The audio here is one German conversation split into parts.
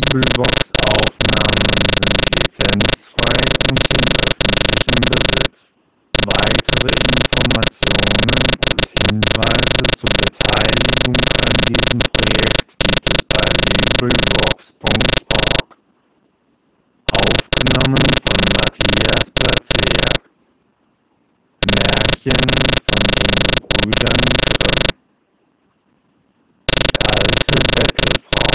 Bibelbox-Aufnahmen sind lizenzfrei und in öffentlichem Besitz. Weitere Informationen und Hinweise zur Beteiligung an diesem Projekt gibt es bei bibelbox.org. Aufgenommen von Matthias Plazeak. Märchen von den Gebrüdern Grimm. Die alte Bettelfrau.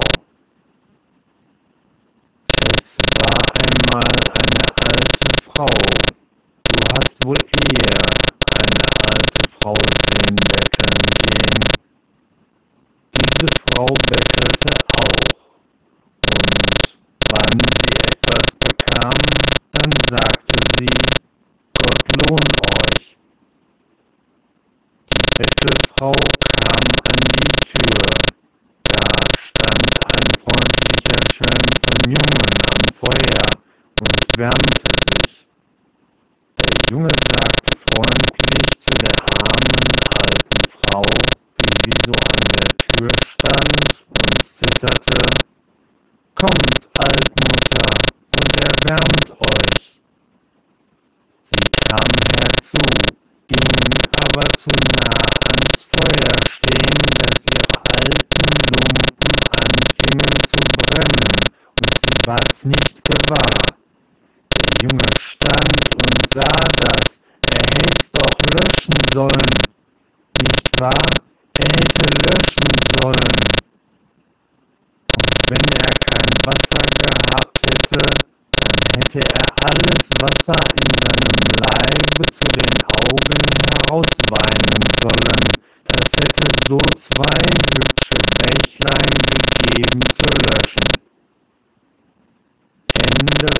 Es war einmal eine alte Frau. Du hast wohl eher eine alte Frau sehen betteln gehen. Diese Frau bettelte auch, und wann sie etwas bekam, dann sagte sie: Gott lohn euch. Die Bettelfrau kam an die Tür. Da stand ein freundlicher Schelm von Jungen am Feuer und wärmte sich. Der Junge sagte freundlich zu der armen alten Frau, wie sie so an der Tür stand und zitterte: Kommt, Altmutter, und erwärmt euch. Sie kam herzu, ging aber zu nah ans Feuer stehen, dass ihre alten Lumpen anfingen zu brennen, und sie ward's nicht gewahr. Der Junge stand und sah das, er hätt's doch löschen sollen, nicht wahr? Er hätte löschen sollen. Und wenn er kein Wasser gehabt hätte, dann hätte er alles Wasser in seinem Leibe zu den Augen herausweinen sollen. Das hätte so 2 hübsche Bächlein gegeben zu löschen. Ende